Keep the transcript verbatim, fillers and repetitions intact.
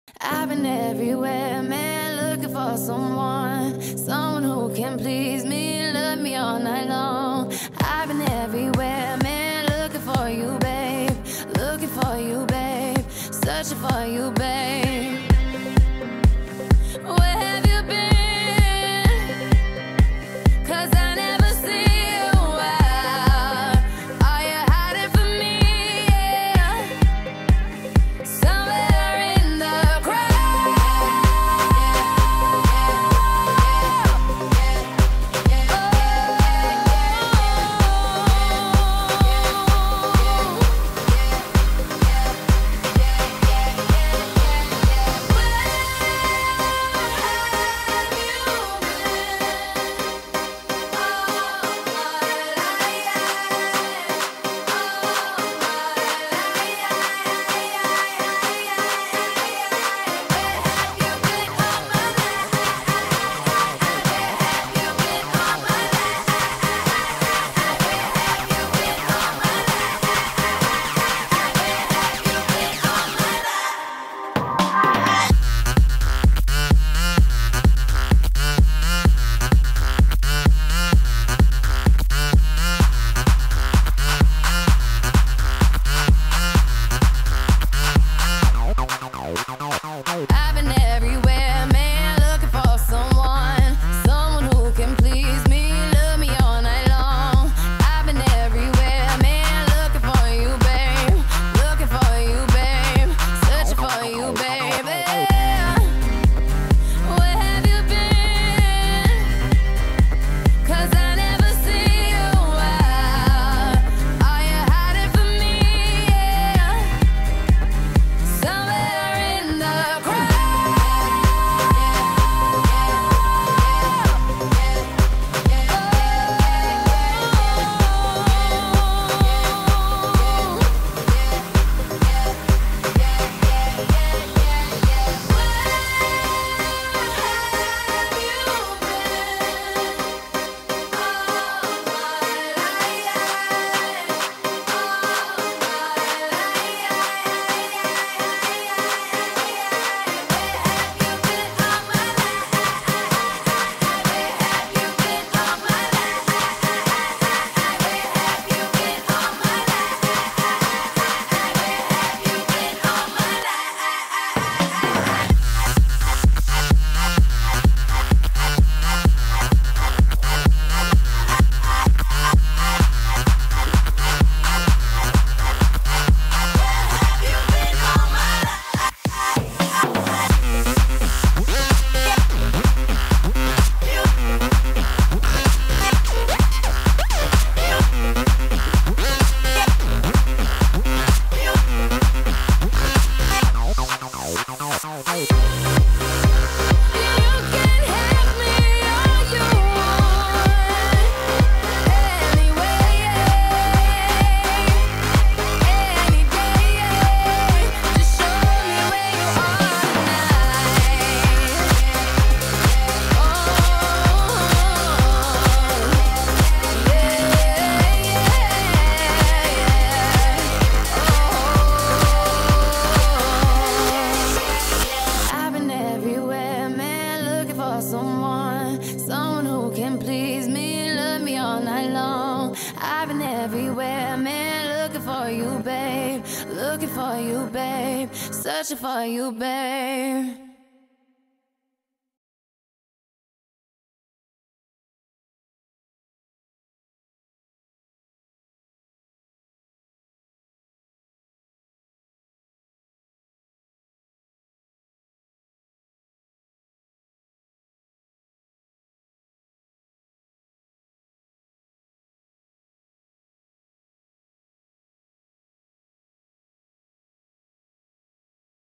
I've been everywhere, man, looking for someone, someone who can please me, love me all night long. I've been everywhere, man, looking for you, babe, looking for you, babe, searching for you, babe. Where have you been? 'Cause I never see you out. Are you hiding from me? Yeah. Somewhere in the crowd. I've been everywhere, man, looking for someone, someone who can please me, love me all night long. I've been everywhere, man, looking for you, babe, looking for you, babe, searching for you, baby. Where have you been? 'Cause I never see you out. Are you hiding from me? Yeah. Somewhere in the someone, someone who can please me, love me all night long. I've been everywhere, man, looking for you, babe, looking for you, babe, searching for you, babe.